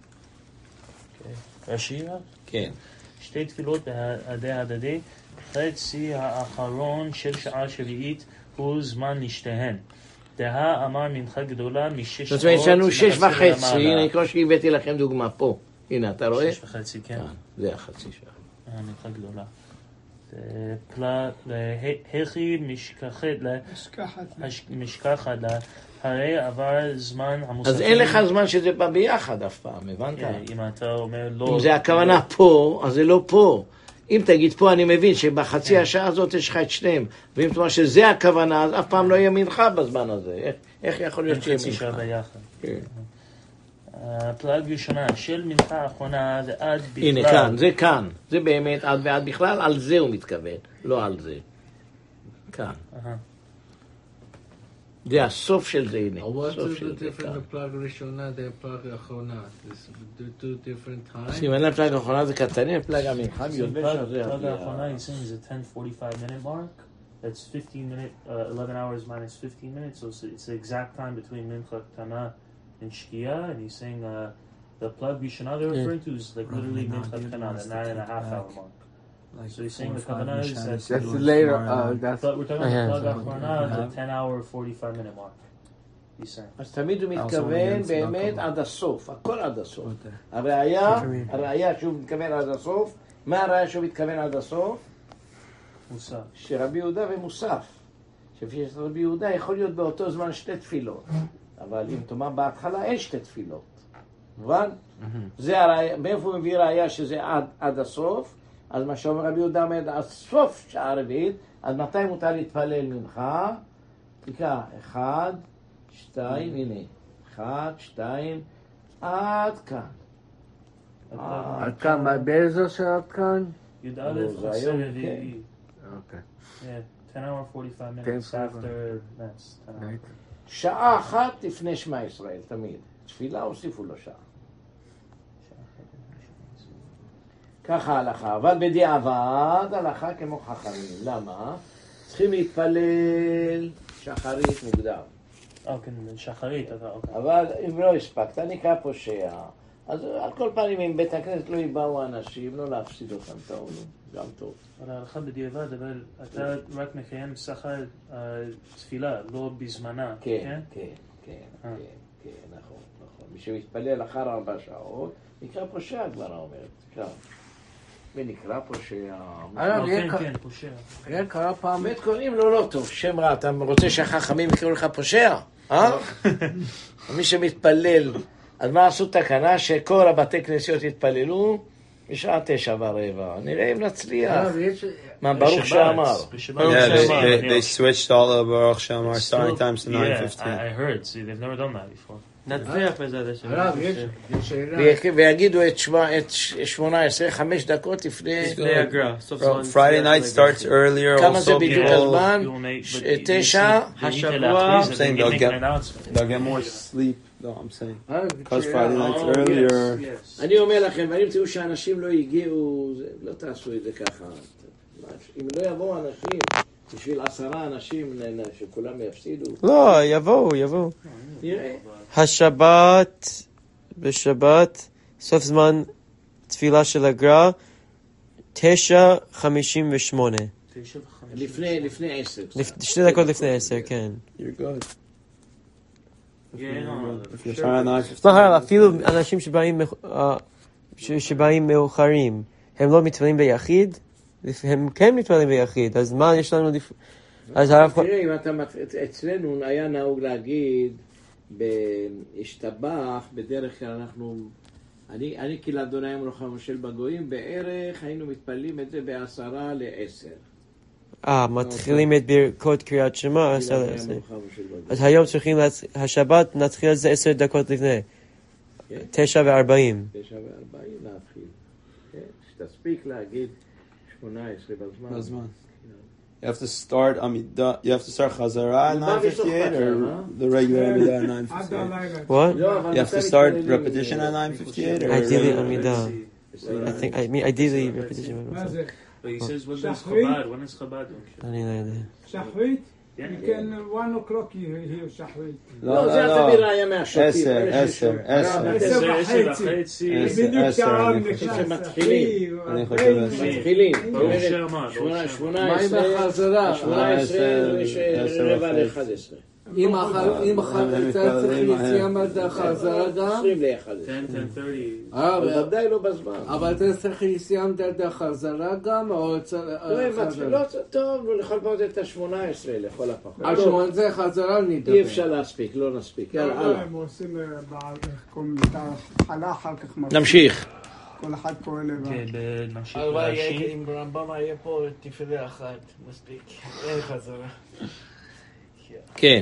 רש"י? כן. שתי תפילות בהדי, חצי האחרון של שעה שביעית הוא זמן לשתיהן. דהה אמר מנחה גדולה משש זאת אומרת, יש לנו 6:30, למעלה. הנה, כמו שהבאתי לכם דוגמה פה. הנה, אתה רואה? 6:30, כן. זה החצי שעה. מנחה גדולה. הכי משכחת לה, הרי עבר זמן המוספים. אז אין לך זמן שזה בא ביחד אף פעם, הבנת? אם אתה אומר לא... אם זה הכוונה פה, אז זה לא פה. אם תגיד פה, אני מבין שבחצי השעה הזאת יש לך את שניהם. ואם תאמר שזה הכוונה, אז אף פעם לא יהיה מנחה בזמן הזה. איך יכול להיות שיהיה חצי שעה מנחה? ביחד. כן. הפלג ראשונה של מנחה האחרונה ועד בכלל. הנה כאן, זה כאן. זה באמת עד ועד בכלל, על זה הוא מתכוון, לא על זה. כאן. זה הסוף של זה, הנה. What סוף is של the זה difference כאן. the plug ראשונה והפלג האחרונה? Two different times? סימן להם פלג האחרונה זה קטנים, פלג המנחה, So ויודע שזה plug הגיע. האחרונה, he's saying is a 10:45 minute mark. That's 15 minute, 11 hours minus 15 minutes. So it's the exact time between mincha ktana and shkia. And he's saying the plug rishona they're referring to is like literally mincha ktana, the 9.5 hour mark. So he's saying the kavanah is that. That's later. That's But we're talking about the plug האחרונה, the 10 hour 45 minute mark. He's saying. אז תמיד הוא מתכוון באמת עד הסוף, הכל עד הסוף. הראיה שהוא מתכוון עד הסוף, מה הראיה שהוא מתכוון עד הסוף? מוסף. שרבי יהודה ומוסף. שרבי יהודה יכול להיות באותו זמן שתי תפילות, אבל אם תאמר בהתחלה אין שתי תפילות. מובן? זה הראיה, מאיפה הוא מביא ראיה שזה עד הסוף? אז מה שאומר רבי יהודה אומר, עד סוף שעה רביעית, אז מתי מותר להתפלל מנחה? תקרא, 1, 2, הנה, 1, 2, עד כאן. עד כאן, באיזו שעה עד כאן? י"א זה חסר היום, רביעי. אוקיי. Yeah, 10 hour 45 minutes 10, after Mass. 10 hour. שעה אחת לפני שמע ישראל, תמיד. תפילה הוסיפו לו שעה. ככה ההלכה, אבל בדיעבד הלכה כמו חכמים. למה? צריכים להתפלל שחרית מוקדם. אוקיי, שחרית, אוקיי. אבל אם לא הספקת, נקרא פושע. אז על כל פנים, אם בית הכנסת לא יבואו אנשים, לא להפסיד אותם, טעונו, גם טוב. אבל ההלכה בדיעבד, אבל אתה רק מקיים שכר תפילה, לא בזמנה, כן, כן? כן, נכון. מי שמתפלל אחר 4 שעות, נקרא פושע, כבר אומרת. עכשיו, ונקרא פושע. כן, פושע. קרה פעם... באמת קוראים לו לא טוב, שם רע, אתה רוצה שהחכמים יקראו לך פושע? מי שמתפלל, אז מה עשו תקנה? שכל הבתי כנסיות יתפללו בשעה 9:15. נראה אם נצליח. מה, ברוך שאמר. Yeah, they switched all of Baruch Shamar starting times to 9:15. I heard, see, they've never done that before. נצליח בזה לשם. הרב, יש שאלה. ויגידו את 18, 5 דקות לפני... לפני הגר"א. סוף זמן. Friday night starts earlier. כמה זה Also, בדיוק people, הזמן? 9. השבוע. I'm saying they'll get more sleep. No, I'm saying because Friday night's earlier. אני אומר לכם, ואם תראו שאנשים לא הגיעו, לא תעשו את זה ככה. אם לא יבואו אנשים, בשביל 10 אנשים שכולם יפסידו. לא, יבואו. נראה. השבת, בשבת, סוף זמן תפילה של הגר"א, 9:58. לפני 10. 2 דקות לפני 10, כן. You're good. Yeah, If you're trying to סליחה, אפילו אנשים שבאים מאוחרים, הם לא מתפללים ביחיד? הם כן מתפללים ביחיד, אז מה יש לנו... אז הרב... תראה, אם אתה... אצלנו היה נהוג להגיד, בהשתבח, בדרך כלל אנחנו אני כי לאדוני אמרוך מושל בגויים, בערך היינו מתפללים את זה 9:50. מתחילים את ברכות קריאת שמע, 10:10. אז היום צריכים, השבת נתחיל את זה 10 דקות לפני. 9:40. 9:40 להתחיל. שתספיק להגיד 18 בזמן. You have to start Amidah. You have to start Chazara at 9:58 or the regular Amidah at 9:58. What? You have to start repetition at 9:58 or Ideally Amidah. Ideally repetition. But he says, when is Chabad? When is Chabad? אני לא יודע. שחרית? כן, 1 o'clock יהיו שחרית. לא, זה התמירה היה מהשוטים. 10. 10:30. בדיוק שעה מתחילים. אני חושב מתחילים. ברור שמה. 18. מה עם החזרה? 10:45. אם אתה צריך לסיים את החזרה גם? 20:11. 10:30. אבל ודאי לא בזמן. אבל אתה צריך לסיים את החזרה גם? לא, טוב, לכל פעם את ה-18 לכל הפחות. על 18 חזרה נדבר. אי אפשר להספיק, לא נספיק. יאללה, הלאה. הם עושים את ההתחלה אחר כך. נמשיך. כל אחד קורא לבד. נמשיך הלוואי להשאיר. אם רמב"ם היה פה תפלה אחת, מספיק. אין חזרה. כן.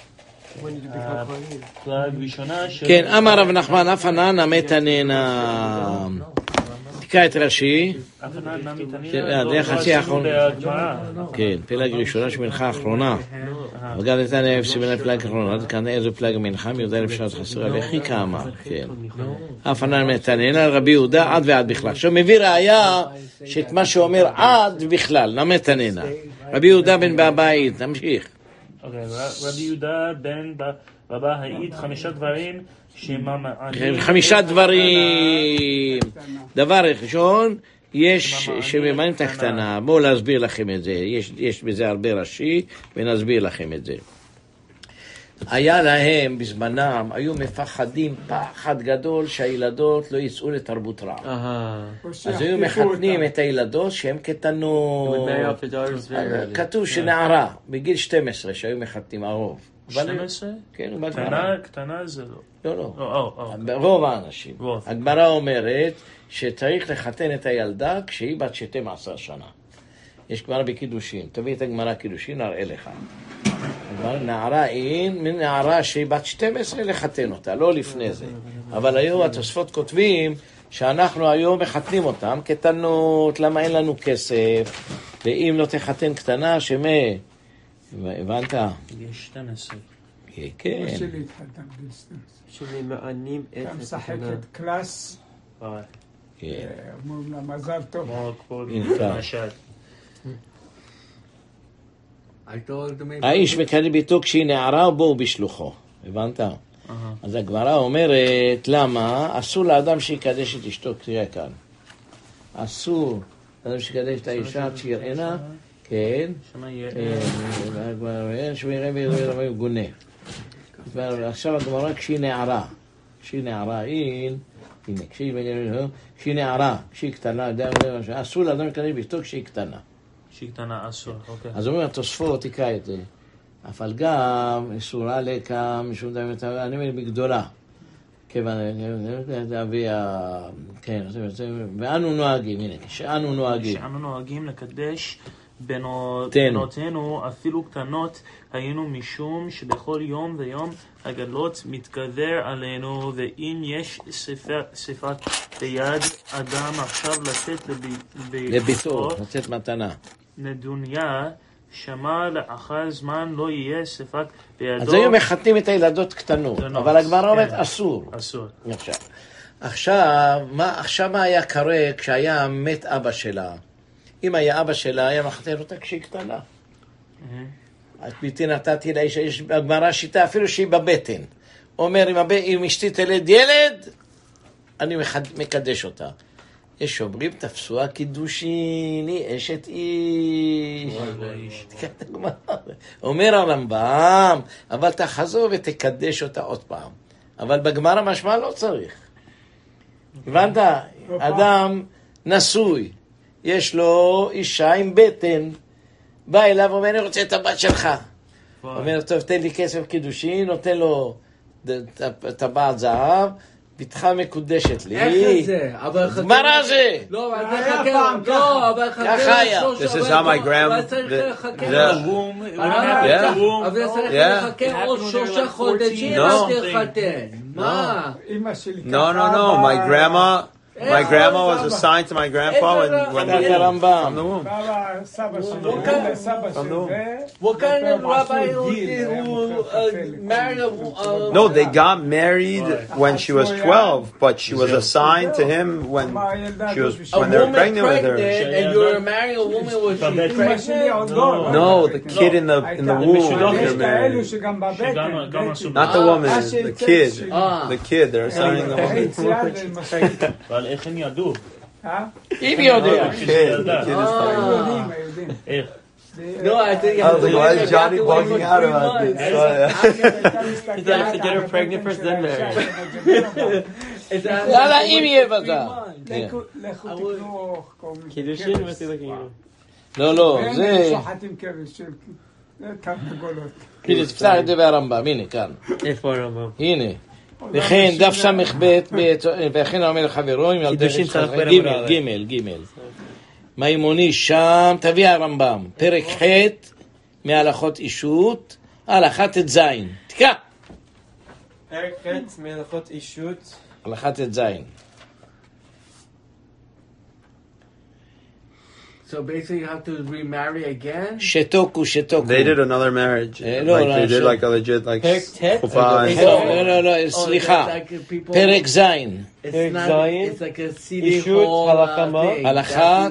פלאג ראשונה של... כן, אמר רב נחמן, אף ענן המתננה. תקרא את רש"י. זה חצי האחרון. כן, פלג ראשונה של מנחה האחרונה. וגם נתניה אפסי בין הפלג האחרונה. עד כאן איזה פלג המנחה, מיודע אלף שעת חסרה לכי כמה. כן. אף ענן מתננה, רבי יהודה עד ועד בכלל. עכשיו מביא ראיה שאת מה שאומר עד בכלל, נמתננה. רבי יהודה בן בבית, נמשיך. רבי יהודה בן בבא העיד 5 דברים שממענים. 5 דברים. דבר ראשון, יש שממענים את הקטנה. בואו להסביר לכם את זה. יש בזה הרבה רש"י, ונסביר לכם את זה. היה להם בזמנם, היו מפחדים פחד גדול שהילדות לא יצאו לתרבות רעה. אז היו מחתנים את הילדות שהן קטנות. כתוב שנערה, בגיל 12 שהיו מחתנים הרוב. 12? כן, קטנה זה לא. לא. רוב האנשים. הגמרא אומרת שצריך לחתן את הילדה כשהיא בת 12 שנה. יש גמרא בקידושין. תביא את הגמרא קידושין, נראה לך. נערה אין, מנערה שהיא בת 12 לחתן אותה, לא לפני זה. אבל היום התוספות כותבים שאנחנו היום מחתנים אותם קטנות, למה אין לנו כסף, ואם לא תחתן קטנה, שמה? הבנת? יש 12. כן. שלי התחתן בין 12. שלי מענים את אתה משחקת קלאס, כן. אומרים לה מזל טוב. כמו משל. האיש מקדם ביתו כשהיא נערה ובואו בשלוחו. הבנת? אז הגמרא אומרת, למה? אסור לאדם שיקדש את אשתו, תראה כאן. אסור לאדם שיקדש את האישה שיראנה, כן. שמירה ויראה גונה. עכשיו הגמרא כשהיא נערה. כשהיא נערה, הנה, כשהיא נערה, כשהיא קטנה, אסור לאדם שיקדש באשתו כשהיא קטנה. שהיא קטנה אסור, אוקיי. אז אומרים, התוספות תקרא את זה. אבל גם אסורה לקם, משום דבר, אני אומר, בגדולה. כיוון, ואנו נוהגים, הנה, שאנו נוהגים. שאנו נוהגים לקדש בנותינו, אפילו קטנות, היינו משום שבכל יום ויום הגדלות מתגבר עלינו, ואם יש שפת ביד אדם עכשיו לתת לביתו, לתת מתנה. נדוניה, שמע לאחר זמן לא יהיה שפת בידו. אז היו מחתנים את הילדות קטנות, אבל הגמרא אומרת אסור. אסור. עכשיו מה היה קורה כשהיה מת אבא שלה? אם היה אבא שלה, היה מחתן אותה כשהיא קטנה. אז ביתי נתתי לאישה, יש בגמרא שיטה, אפילו שהיא בבטן. אומר, אם אשתי תלד ילד, אני מקדש אותה. יש אומרים, תפסו הקידושין, היא אשת איש. אומר הרמב"ם, אבל תחזור ותקדש אותה עוד פעם. אבל בגמרא משמע לא צריך. הבנת? אדם נשוי, יש לו אישה עם בטן, בא אליו ואומר, אני רוצה את הבת שלך. אומר, טוב, תן לי כסף קידושין, נותן לו טבעת זהב, בתך מקודשת לי. איך זה? מה זה? לא, אבל זה חכה. לא, אבל חכה. ככה היה. This is how my grandma... אבל צריך לחכה. Yeah. אבל צריך לחכה עוד 3 חודשים. לא תחתן. מה? אמא שלי No. My grandma was assigned to my grandpa when the Rambam. From the womb. סבא שלי, סבא שלי. What kind of rabbi who married a... No, they got married when she was 12, but she was assigned to him when they were pregnant with her. And you were marrying a woman was she pregnant? No, the kid in the womb. יש כאלו שגם בבטן. Not the woman, the kid. The kid, they're assigning the woman. אבל איך הם ידעו? אם יודע. The kid is איך? No, I think I was like, why is Johnny bugging out about this? He thought to get her pregnant first, then marry. יאללה, אם יהיה ודא. לכו תקנו קידושין, מה זה לוקחים? לא, זה... שוחטים כבש של תרנגולות. הנה, תפתח את זה ברמב"ם, הנה, כאן. איפה הרמב"ם? הנה. וכן, דף ס"ב, וכן אומר לחברו, עם קידושין צריך ג' מימוני שם, תביא הרמב"ם, פרק ח' מהלכות אישות, הלכה ט"ז. תקרא. פרק ח' מהלכות אישות. הלכה ט"ז. So basically you have to remarry again? שתוקו. They did another marriage. They did like a legit like chuppah. לא, סליחה. פרק ז'. It's like a city hall thing. הלכה.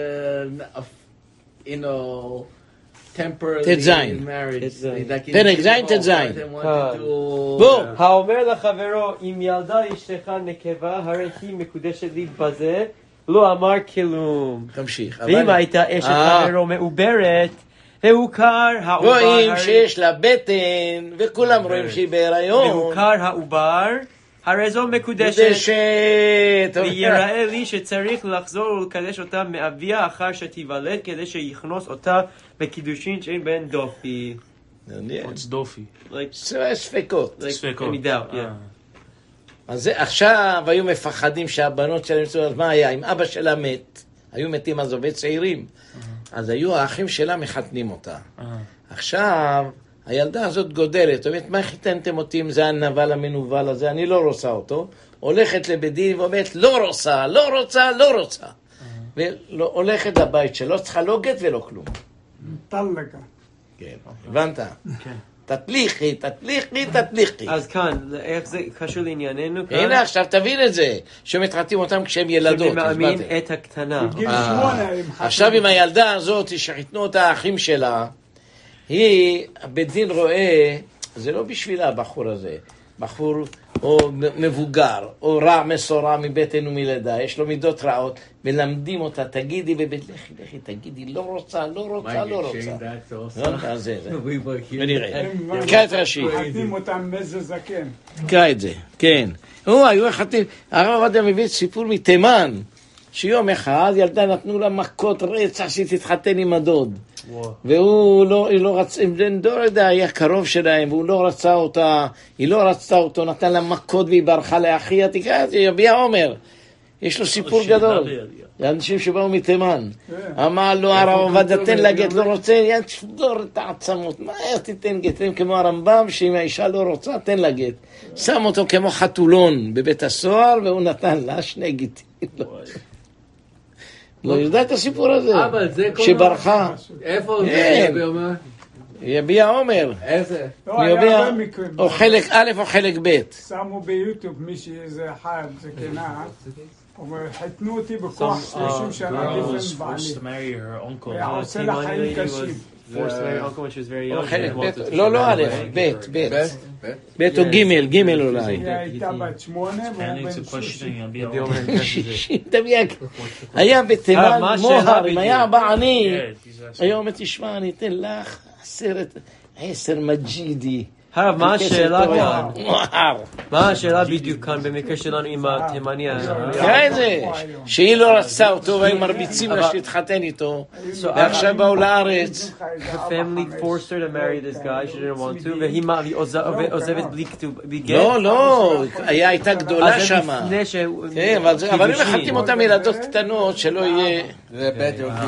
You know, temporarily marriage. פרק ז' ט"ז. בוא. האומר לחברו, אם ילדה אשתך נקבה, הרי היא מקודשת לי בזה. לא אמר כלום. תמשיך. ואם הייתה אשת חברו מעוברת, והוכר העובר... רואים שיש לה בטן, וכולם רואים שהיא בהיריון. והוכר העובר, הרי זו מקודשת. ויראה לי שצריך לחזור ולקדש אותה מאביה אחר שתיוולד, כדי שיכנוס אותה בקידושין שאין בהן דופי. What's דופי? ספקות. מידה, כן. אז זה, עכשיו היו מפחדים שהבנות שלהם יצאו, אז מה היה? אם אבא שלה מת, היו מתים אז עובד צעירים, אז היו האחים שלה מחתנים אותה. עכשיו, הילדה הזאת גודלת, אומרת, מה חיתנתם אותי אם זה הנבל המנוול הזה, אני לא רוצה אותו, הולכת לבדין ואומרת, לא רוצה. והולכת לבית שלו, צריכה לא גט ולא כלום. טלגה. כן, הבנת? כן. תתליחי. אז כאן, איך זה קשור לענייננו? הנה, עכשיו תבין את זה, שמתחתים אותם כשהם ילדות. שמאמין את הקטנה. עכשיו עם הילדה הזאת, שחיתנו אותה האחים שלה, היא, בית דין רואה, זה לא בשבילה הבחור הזה, בחור או מבוגר, או רע מסורה מבטן ומלידה, יש לו מידות רעות, מלמדים אותה, תגידי בבית לכי, תגידי, לא רוצה. ונראה, תקרא את רש"י. חתים אותם מזה זקן. תקרא את זה, כן. היו חתים, הרב עובדיה מביא סיפור מתימן, שיום אחד ילדה נתנו לה מכות רצח שתתחתן עם הדוד. והוא לא רצה, לא יודע, היה קרוב שלהם, והוא לא רצה אותה, היא לא רצתה אותו, נתן לה מכות והיא ברחה לאחיה, תקרא את זה, יביע עומר. יש לו סיפור גדול. אנשים שבאו מתימן. אמר לו הרב עובדיה, תן לה גט, לא רוצה, ישבור את העצמות. מה תיתן גט? כמו הרמב"ם, שאם האישה לא רוצה, תן לה גט. שם אותו כמו חתולון בבית הסוהר, והוא נתן לה 2 גטים. לא יודע את הסיפור הזה, שברחה. איפה זה אומר? יביע עומר. איזה? או חלק א' או חלק ב'. שמו ביוטיוב מישהי איזה אחד, זה כנה, חתנו אותי בכוח 30 שנה לפני בעלי. ועושה לה חיים קשים. לא א', ב' או ג' אולי. היא הייתה בת 8 והוא בן 60. היה בתימן מוהר, אם היה בעני, היום תשמע, אני אתן לך 10 מג'ידי, הרב, מה השאלה כאן? מה השאלה בדיוק כאן במקרה שלנו עם התימני? תראה את זה, שהיא לא רצתה אותו והיו מרביצים לה שהתחתן איתו ועכשיו באו לארץ. The family forced her to marry this guy, she didn't want to, והיא עוזבת בלי גט? לא, הייתה גדולה שמה. כן, אבל אם מחתים אותם ילדות קטנות שלא יהיה... זה בית יוגים.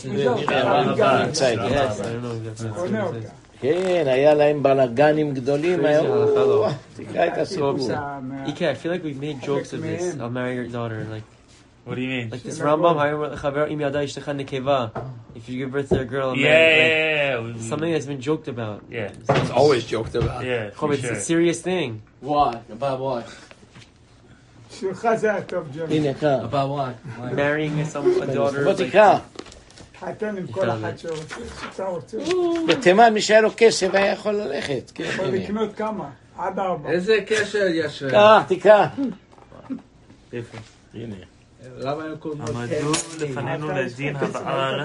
כן, היה להם בלגנים גדולים, תקרא את הסיפור. I feel like we've made jokes of this. I'll marry your daughter. Like, what do you mean? Like this Rambam, אם ידע אשתך נקבה. If you give birth to a girl, something that's been joked about. Yeah, it's always joked about. Yeah, it's a serious thing. Why? About what? שלך זה הטוב, ג'וני. הנה, קרא. About what? Marrying a daughter. בוא תקרא. חתן עם כל אחד שאתה רוצה. בתימן מי שהיה לו כסף היה יכול ללכת. יכול לקנות כמה? עד 4. איזה קשר יש? תקרא. איפה? הנה. למה הם קוראים? עמדו לפנינו לדין הבעל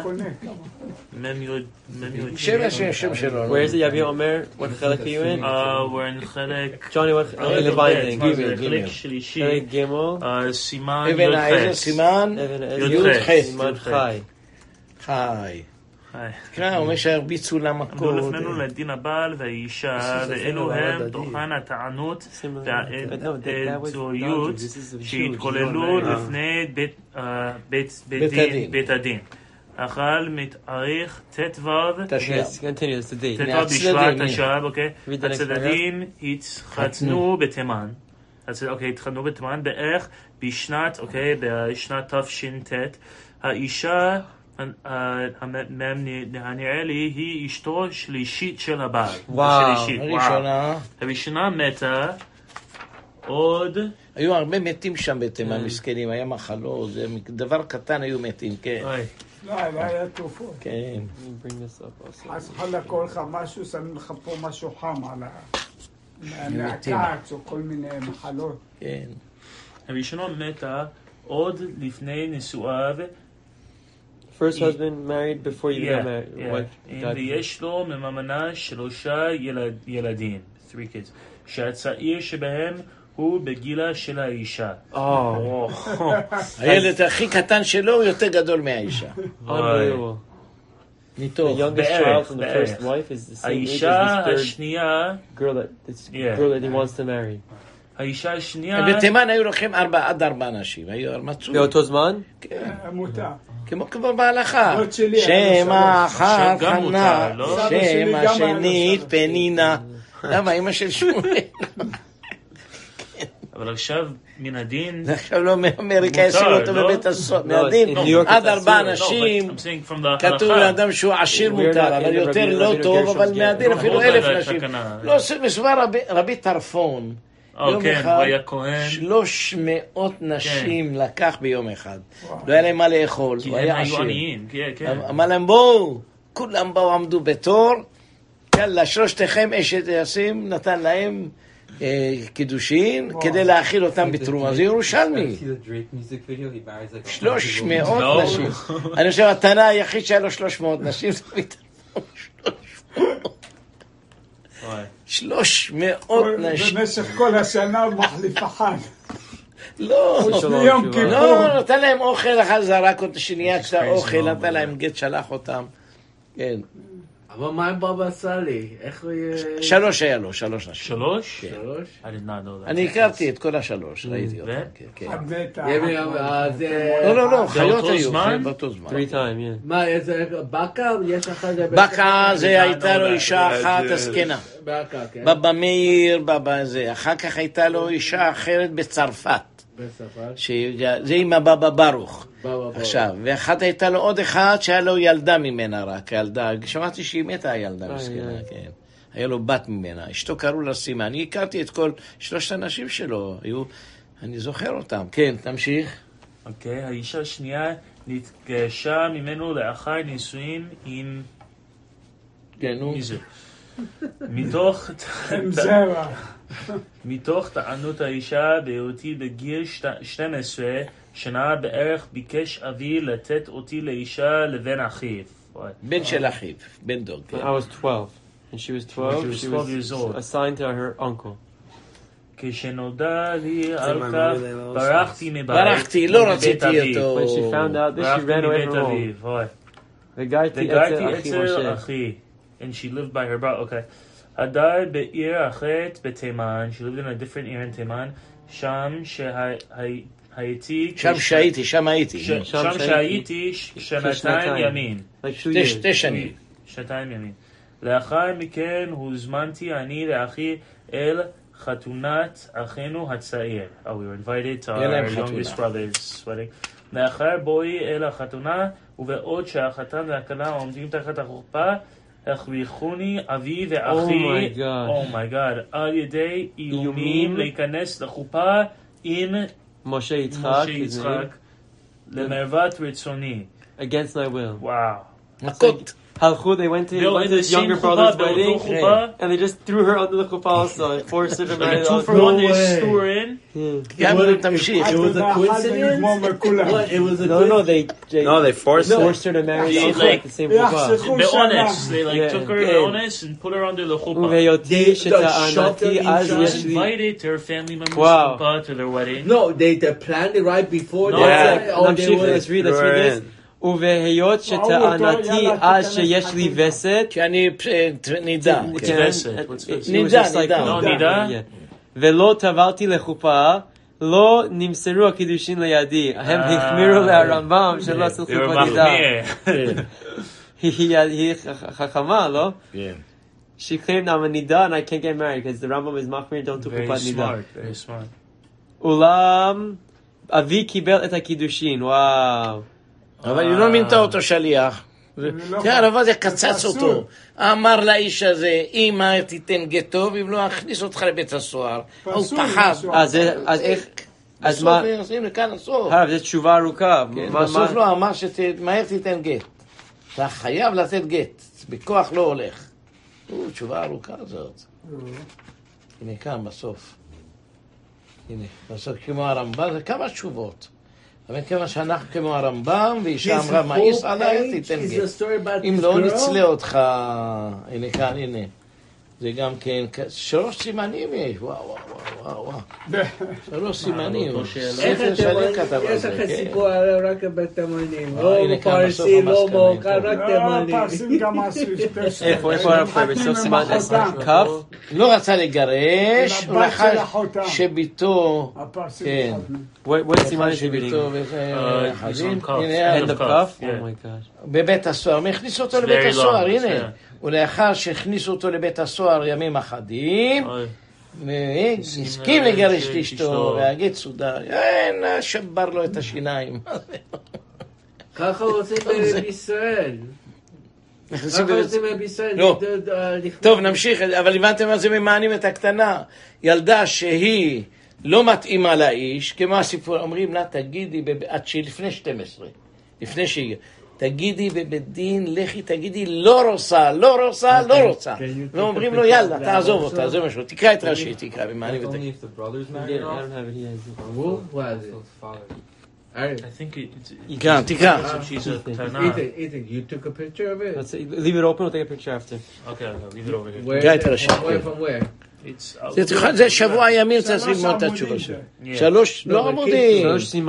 שם שלו. Where is it? יביא אומר, what חלק are you in? we're in חלק... Johnny, what in the binding? חלק שלישי. חלק גימל. סימן אבן העזר סימן י"ח. סימן חי. חי. תקרא, אומר שהרביצו למכות. עמדו לפנינו לדין הבעל והאישה, ואלו הם תוכן הטענות והעדויות שהתגוללו לפני בית הדין. החל מתאריך ט"ו בשבט תשע"ב, הצדדים התחתנו בתימן. התחתנו בתימן בערך בשנת תש"ט. האישה הנראה לי היא אשתו שלישית של הבעל. הראשונה מתה. עוד היו הרבה מתים שם בתימן, מסכנים, היה מחלות, דבר קטן היו מתים, כן. לא, היה תרופות. כן. אז חלה כל לך משהו, שמים לך פה משהו חם על הנעקץ או כל מיני מחלות. כן. הראשונה מתה עוד לפני נישואיו. First husband married before you got married. ויש לו ממנה 3 ילדים, 3 kids, שהצעיר שבהם הוא בגילה של האישה. הילד הכי קטן שלו הוא יותר גדול מהאישה. The youngest child from the first wife is the same age as האישה this השנייה, girl that he wants to marry. האישה השנייה... בתימן היו לוקחים 4 אנשים, היו מצאו. באותו זמן? כן. מותר. כמו בהלכה. שם האחת חנה, שם השנית פנינה. למה, אמא של שמואל? אבל עכשיו מן הדין... עכשיו לא מאמריקה יסירו אותו בבית הסוהר. מהדין, עד 4 אנשים, כתוב לאדם שהוא עשיר מותר, אבל יותר לא טוב, אבל מהדין אפילו 1,000 נשים. לא, מסובר רבי טרפון. יום אחד 300 נשים לקח ביום אחד. לא היה להם מה לאכול, הוא היה עשיר. אמר להם בואו, כולם באו עמדו בתור, יאללה, שלושתכם אשת ישים, נתן להם קידושין כדי להאכיל אותם בתרומה. זה ירושלמי. 300 נשים. אני חושב התנא היחיד שהיה לו 300 נשים, זה פתרון 300 נשים. במשך כל השנה הוא מחליף אחד. לא, ביום כיפור. לא, נתן להם אוכל, אחד זרק אותה, שנייה קצת אוכל, נתן להם גט, שלח אותם. כן. אבל מה עם בבא סאלי? איך הוא יהיה... 3 היה לו, 3 נשים. 3? כן. אני הכרתי את כל 3, ראיתי אותם. לא, חיות היו, באותו זמן. 3 times, מה, איזה בקה? יש אחת... בקה זה הייתה לו אישה אחת הזקנה. בקה, כן. בבא מאיר, בבא זה. אחר כך הייתה לו אישה אחרת בצרפת. זה עם הבבא ברוך. עכשיו, ואחת הייתה לו עוד אחד שהיה לו ילדה ממנה רק, ילדה, שמעתי שהיא מתה הילדה מסכנה, כן. היה לו בת ממנה, אשתו קראו לה סימה, אני הכרתי את כל 3 האנשים שלו, אני זוכר אותם, כן, תמשיך. אוקיי, האישה השנייה נתגרשה ממנו לאחר נישואים עם... כן, נו. מתוך טענות האישה בהיותי בגיל 12 שנה בערך ביקש אבי לתת אותי לאישה לבן אחיו. בן של אחיו, בן דוד. I was 12. And she was 12. She was years old. Assigned to her uncle. כשנודע לי על כך, ברחתי מבית. ברחתי, לא רציתי אותו. When she found out this, she ran away from home. וגרתי אצל אחי. And she lived by her brother. Okay. הדר בעיר אחרת בתימן. She lived in a different ear in תימן. שם שהייתי... שם שהייתי. שם שהייתי שנתיים ימים. שתי שנים. שנתיים ימים. לאחר מכן הוזמנתי אני לאחי אל חתונת אחינו הצעיר. We were invited to our youngest brother's wedding. לאחר בואי אל החתונה, ובעוד שהחתן והכלה עומדים תחת החופה, הכריחוני אבי ואחי, oh my god, על ידי איומים להיכנס לחופה עם משה יצחק, למרוות רצוני. Against my will. Wow. מכות. הלכו, they went to his younger brother's wedding, and they just threw her under the chuppah also, and forced her to marry the husband. No way. It was a coincidence? No, they forced her to marry the uncle at the same chuppah. באונס, they took her באונס and put her under the chuppah. ובהיותי שטענתי אז יש לי... invited her family members chuppah to their wedding. No, they planned it right before. Let's read this. ובהיות שטענתי אז שיש לי וסת, שאני נידה. נידה? ולא טבלתי לחופה, לא נמסרו הקידושין לידי. הם החמירו להרמב"ם שלא עשו חופה נידה. היא חכמה, לא? כן. She claimed I'm a nida and I can't get married because the Rambam is machmir, don't do chuppah nida. Very smart. אולם אבי קיבל את הקידושין, וואו. אבל היא לא מינתה אותו שליח. תראה, הרב הזה קצץ אותו. אמר לאיש הזה, אמא תיתן גטו, ואם לא אכניס אותך לבית הסוהר. הוא פחד. אז איך... בסוף הנה כאן הסוף. הרב, זו תשובה ארוכה. בסוף לא אמר שמהר תיתן גט. אתה חייב לתת גט. בכוח לא הולך. תשובה ארוכה זאת. הנה כאן בסוף. הנה, בסוף כמו הרמב"ם, זה כמה תשובות. אבל כמה שאנחנו כמו הרמב"ם, ואישה אמרה, מאיס עליי, תיתן גט. אם לא נצלה אותך, הנה כאן, הנה. זה גם כן, 3 סימנים יש, וואו. 3 סימנים. ספר שלם כתב על יש זה, לך כן. סיפור על רק בתימנים. לא פרסי, לא מוקר, רק תימנים. איפה הרב בסוף סימן כף? לא רצה לגרש, הוא לחש שביתו, כן. What סימן is he reading? End of cuff? Oh my gosh. בבית הסוהר, הכניסו אותו לבית הסוהר, הנה. ולאחר שהכניסו אותו לבית הסוהר ימים אחדים, הסכים לגרש את אשתו, והגט סודר, שבר לו את השיניים. ככה רוצים בישראל. ככה רוצים בישראל. טוב, נמשיך, אבל הבנתם מה זה ממענים את הקטנה. ילדה שהיא לא מתאימה לאיש, כמו הסיפור, אומרים לה, תגידי, עד שלפני 12, לפני שהיא, תגידי בבית דין, לכי תגידי, לא רוצה. ואומרים לו, יאללה, תעזוב אותה, זה משהו. תקרא את רש"י, תקרא, במענים ותגיד. I think it's כן, תקרא. she's a Tana. Ethan, you took a picture of it? Leave it open, we'll take a picture after. Okay, leave it over here. תקרא את רש"י. From where? זה שבוע ימים צריך ללמוד את התשובה שלו. 3, לא עמודים.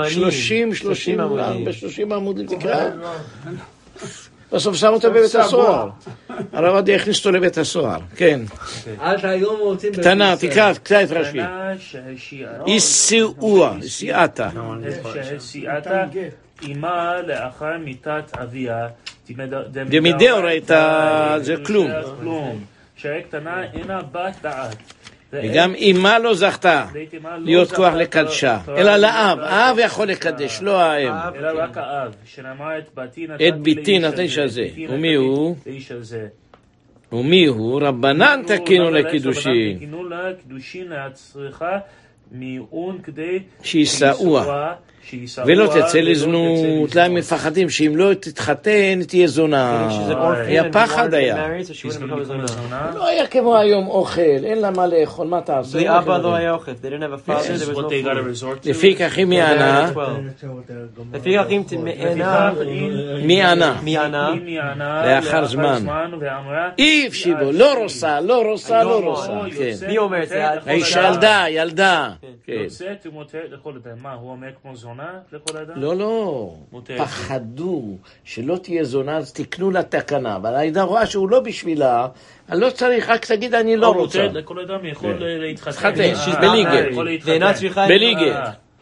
30 עמודים תקרא. בסוף שם אותו בבית הסוהר. הרב עובדיה הכניס אותו לבית הסוהר. כן. עד היום רוצים... קטנה, תקרא את רש"י. היא סיעתה. שהסיעתה אימה לאחר מיתת אביה. דמדאורייתא זה כלום. שהיא קטנה אינה בת דעת. וגם אימה לא זכתה להיות כוח לקדשה, אלא לאב. האב יכול לקדש, לא האב. אלא רק האב, שנאמר את ביתי נתן לאיש הזה. ומי הוא? רבנן תקינו לקידושין. תקינו לקידושין להצריכה מיעון כדי שישאוה. ולא תצא לזנות, למה מפחדים שאם לא תתחתן תהיה זונה. היה פחד היה. לא היה כמו היום אוכל, אין לה מה לאכול, מה תעשה? בלי אבא לא היה אוכל, לפי כך היא מענה. לפי כך היא מענה לאחר זמן. אי אפשיבו, לא רוצה. מי אומר את זה? האישה ילדה. יוצאת ומותרת לכל אדם. מה, הוא אומר כמו זונה לכל אדם? לא. פחדו שלא תהיה זונה, אז תקנו לה תקנה. אבל העדה רואה שהוא לא בשבילה, אני לא צריך, רק תגיד אני לא רוצה. מותרת לכל אדם יכול להתחתן. בליגת. בליגת.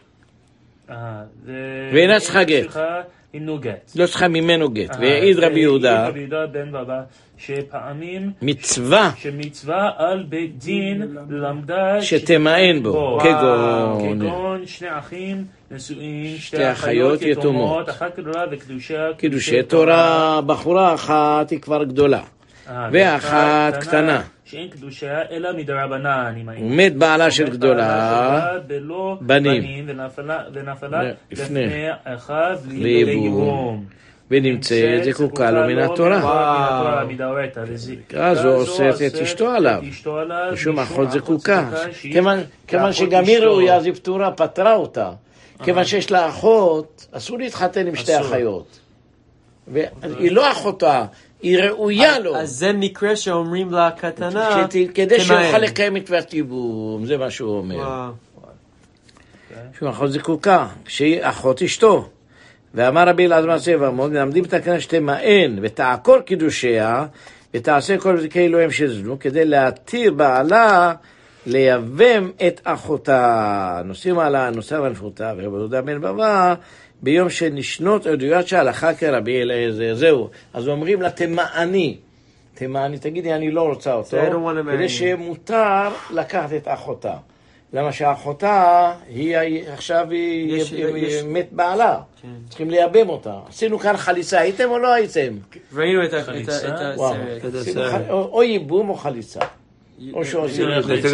ואינה צריכה גט. לא צריכה ממנו גט. והעיד רבי יהודה בן בבא שפעמים מצווה על בית דין למדה שתמאן בו, כגון שני אחים נשואים, שתי אחיות יתומות, אחת גדולה וקדושה קידושי תורה. בחורה אחת היא כבר גדולה ואחת קטנה שאין קדושה אלא מדרבנן. ומת בעלה של גדולה בנים ונפלה לפני אחד לייבום ונמצאת זקוקה לו מן התורה. אז הוא אוסרת את אשתו עליו משום אחות זקוקה. כיוון שגם היא ראויה, אז היא פטורה, פטרה אותה. כיוון שיש לה אחות, אסור להתחתן עם שתי אחיות. והיא לא אחותה, היא ראויה לו. אז זה מקרה שאומרים לה קטנה כדי שיוכל לקיים מצוות ייבום. זה מה שהוא אומר. שהוא אחות זקוקה, שהיא אחות אשתו. ואמר רבי אלעזר בן עזרא מלמדים בתקנה שתמאן ותעקור קידושיה ותעשה כל בדיקי אלוהים שזנו כדי להתיר בעלה לייבם את אחותה. נושאים על הנושא והנפותה ורבי יהודה בן בבא ביום שנשנות עדויות שהלכה כרבי אליעזר. זהו, אז אומרים לה תמאני, תגידי אני לא רוצה אותו, כדי שמותר לקחת את אחותה. למה שהאחותה עכשיו היא מת בעלה, צריכים לייבם אותה. עשינו כאן חליצה, הייתם או לא הייתם? ראינו את הסרט. או ייבום או חליצה. או שעושים את זה.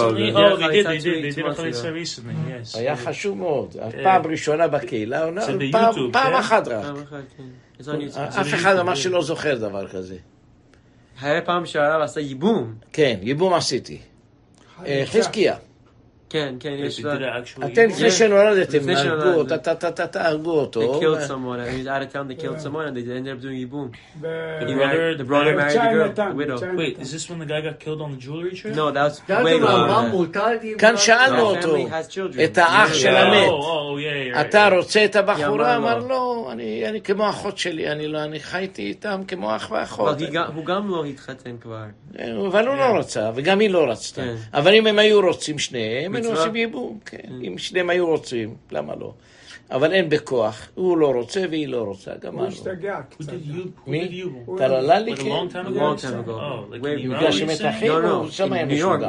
היה חשוב מאוד. פעם ראשונה בקהילה, פעם אחת רק. אף אחד אמר שלא זוכר דבר כזה. היה פעם שהרב עשה ייבום. כן, ייבום עשיתי. חזקיה. כן, יש לה... אתם לפני שנולדתם, תהרגו אותו. They killed someone. He was out of town, they killed someone, and they ended up doing yibum. The brother married the girl, the widow. Wait, is this when the guy got killed on the jewelry trip? No, that was way before. כאן שאלנו אותו, את האח של המת. אתה רוצה את הבחורה? אמר לו, אני כמו אחות שלי, אני חייתי איתם כמו אח ואחות. הוא גם לא התחתן כבר. אבל הוא לא רצה, וגם היא לא רצתה. אבל אם הם היו רוצים שניהם, הם עושים ייבום, כן. אם שניהם היו רוצים, למה לא? אבל אין בכוח, הוא לא רוצה והיא לא רוצה, גם הוא השתגע קצת. מי? טלללי, כן. בגלל שמתחים, הוא שם היה משוגע.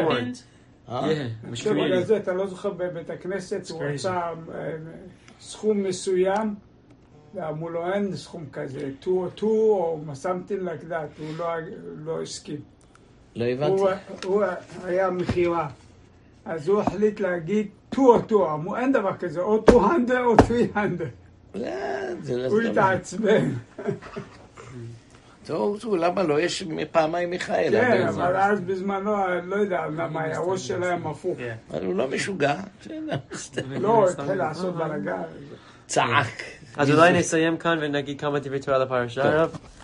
בגלל זה, אתה לא זוכר בבית הכנסת, הוא רצה סכום מסוים, ואמרו לו אין סכום כזה, או something like that, הוא לא הסכים. לא הבנתי. הוא היה מחירה. אז הוא החליט להגיד טו, אמרו אין דבר כזה, או 200 או 300. הוא התעצבן. טוב, למה לא? יש פעמיים מיכאל. כן, אבל אז בזמנו, לא יודע, למה הראש שלהם הפוך. אבל הוא לא משוגע. לא, התחיל לעשות בלגן. צעק. אז אולי נסיים כאן ונגיד כמה דברי תורה לפרשה.